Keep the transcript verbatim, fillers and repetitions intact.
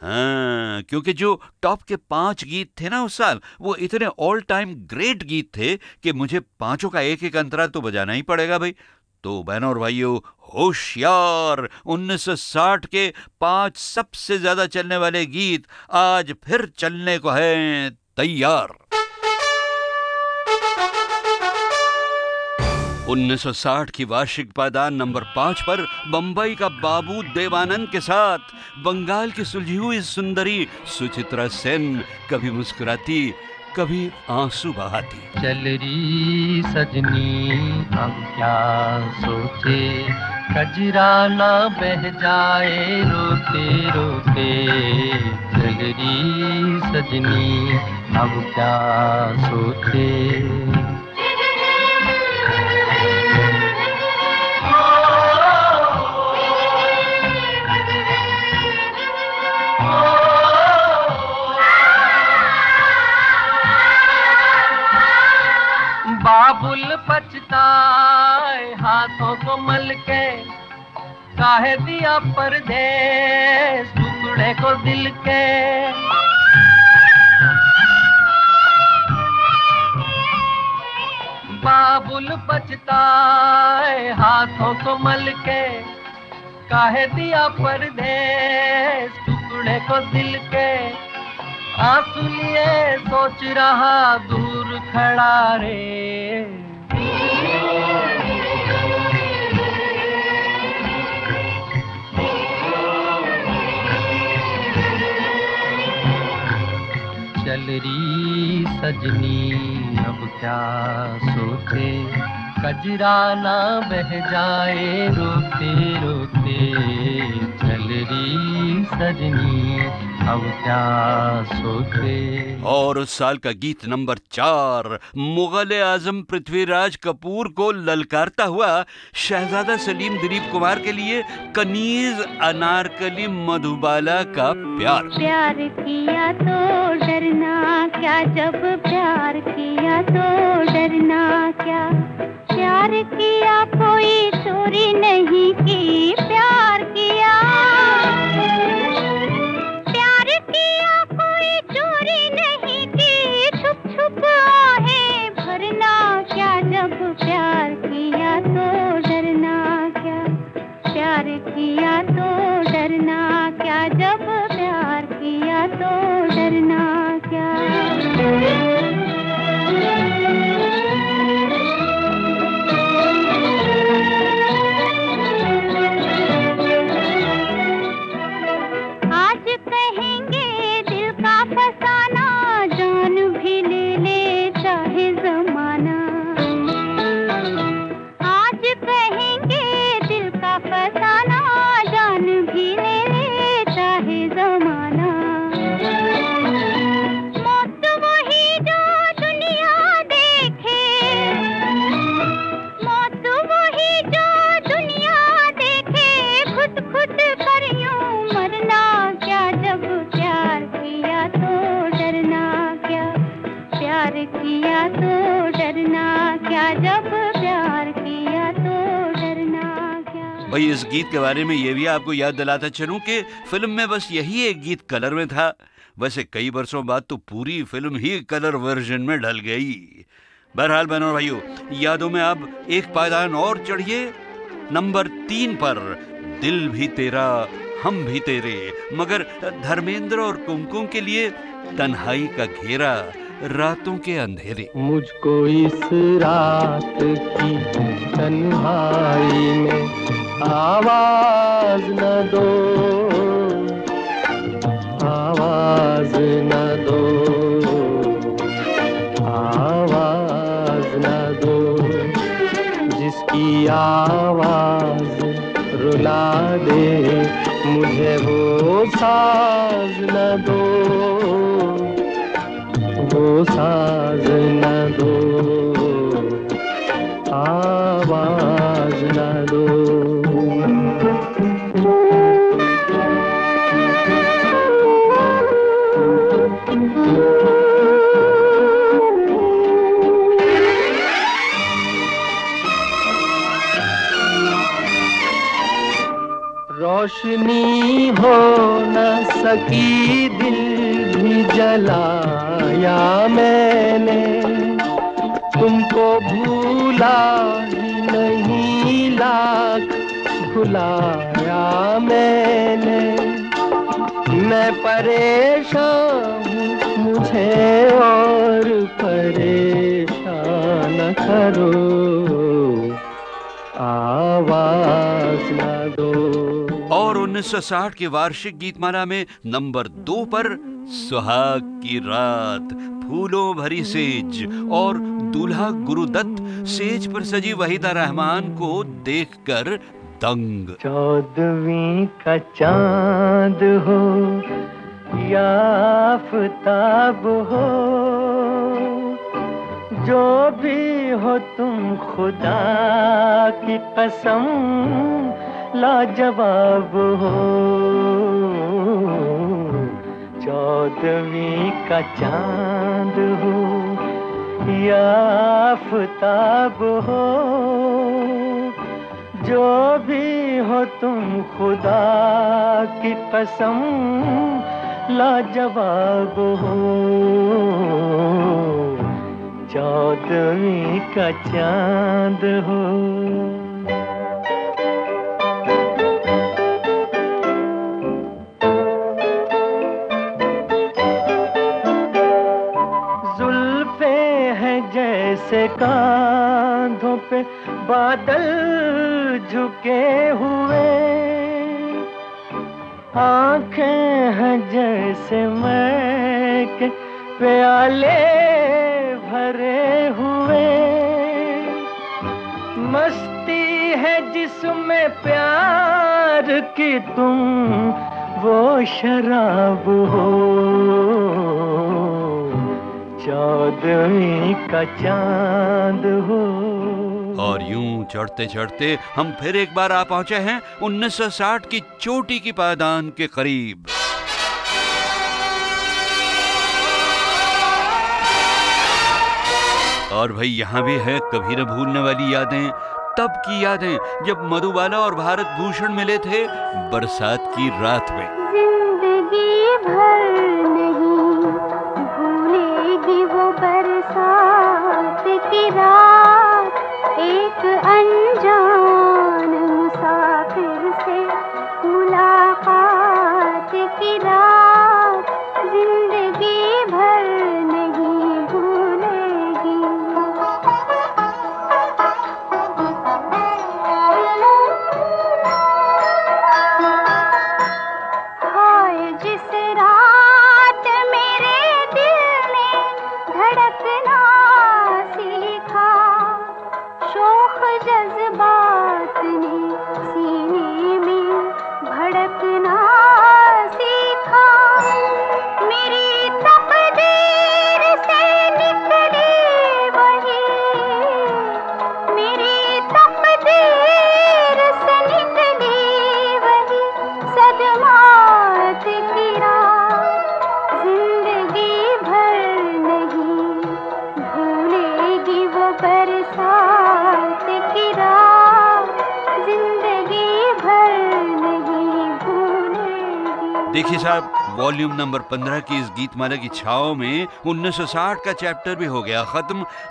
हाँ, क्योंकि जो टॉप के पांच गीत थे ना उस साल, वो इतने ऑल टाइम ग्रेट गीत थे कि मुझे पांचों का एक एक अंतरा तो बजाना ही पड़ेगा भाई। तो बहनों और भाइयों, होशियार उन्नीस सौ साठ के पांच सबसे ज्यादा चलने वाले गीत आज फिर चलने को हैं तैयार। उन्नीस सौ साठ की वार्षिक पायदान नंबर पांच पर बंबई का बाबू देवानंद के साथ बंगाल की सुलझी हुई सुंदरी सुचित्रा सेन कभी मुस्कुराती कभी आंसू बहाती। चल री सजनी हम क्या सोचे, कजरा ना बह जाए रोते रोते। चल री सजनी हम क्या सोचे। बाबुल पछताए हाथों को मल के, काहे दिया परदेस टुकड़े को दिल के। बाबुल पछताए हाथों को मल के, काहे दिया परदेस टुकड़े को दिल के। आंसू लिए सोच रहा दूर खड़ा रे। चल री सजनी अब क्या सोचे, कजरा ना बह जाए रोते रोते। चल री सजनी अब क्या सोचे। और उस साल का गीत नंबर चार मुगल आजम पृथ्वीराज कपूर को ललकारता हुआ शहजादा सलीम दिलीप कुमार के लिए कनीज अनारकली मधुबाला का प्यार। प्यार किया तो डरना क्या, जब प्यार किया तो डरना क्या। प्यार किया कोई चोरी नहीं की, प्यार किया प्यार किया कोई चोरी नहीं की। छुप छुप आहें भरना क्या, जब प्यार किया तो डरना क्या। प्यार किया तो डरना क्या, जब प्यार किया तो डरना क्या। आज कहेंगे दिल का फसाना, जान भी ले ले चाहे जमाना। आज कहेंगे दिल का फसाना, जान भी ले ले चाहे जमाना। मौत वही जो दुनिया देखे, मौत वही जो दुनिया देखे। खुद खुद कर यूं मरना क्या, जब प्यार किया तो डरना क्या। प्यार किया तो डरना क्या, जब प्यार किया तो डरना क्या। भाई इस गीत के बारे में ये भी आपको याद दिलाता चलूं कि फिल्म में बस यही एक गीत कलर में था। वैसे कई वर्षों बाद तो पूरी फिल्म ही कलर वर्जन में ढल गई। बहरहाल बहनों और भाइयों, यादों में अब एक पायदान और चढ़िए नंबर तीन पर। दिल भी तेरा हम भी तेरे, मगर धर्मेंद्र और कुमकुम के लिए तन्हाई का घेरा, रातों के अंधेरे। मुझको इस रात की तन्हाई में आवाज न दो, आवाज न दो, आवाज न दो। जिसकी आवाज रुला दे मुझे वो साज न दो, वो साज न दो, आवाज न दो। रोशनी हो न बाकी दिल भी जलाया मैंने, तुमको भूला ही नहीं लाख भुलाया मैंने। मैं परेशान हूँ, मुझे और परेशान न करो, आवाज न दो। और उन्नीस सौ साठ की वार्षिक गीतमाला में नंबर दो पर सुहाग की रात, फूलों भरी सेज और दूल्हा गुरुदत्त सेज पर सजी वहीदा रहमान को देखकर दंग। चौदहवीं का चांद हो या आफताब हो, जो भी हो तुम खुदा की कसम लाजवाब हो। चौदहवीं का चांद हो या आफताब हो, जो भी हो तुम खुदा की कसम लाजवाब हो। चौदहवीं का चांद हो। जुल्फे हैं जैसे कांधों पे बादल झुके हुए, आंखें हैं जैसे मैं के प्याले भरे हुए, मस्ती है जिसमें प्यार की तुम वो शराब हो। चौदहवीं का चांद हो। और यूं चढ़ते चढ़ते हम फिर एक बार आ पहुंचे हैं उन्नीस सौ साठ की चोटी की पायदान के करीब। और भाई यहाँ भी है कभी न भूलने वाली यादें, तब की यादें जब मधुबाला और भारत भूषण मिले थे बरसात की रात में। जिंदगी भर नहीं भूलेगी वो बरसात की रात, एक अनजान मुसाफिर से मुलाकात की रात, जिंदगी भर नहीं भूलेगी। हाय जिस रात मेरे दिल ने धड़कना सीखा, शोख जज्बात ने सीने में भड़कना सीखा, मेरी तकदीर से निकली वही, मेरी तकदीर से निकली वही सदमात की रात, जिंदगी भर नहीं भूलेगी वो बरसात की रात, जिंदगी भर नहीं भूलेगी। देखिए साहब, वॉल्यूम नंबर पंद्रह की इस गीतमाला की छाव में उन्नीस सौ साठ का चैप्टर भी हो गया खत्म।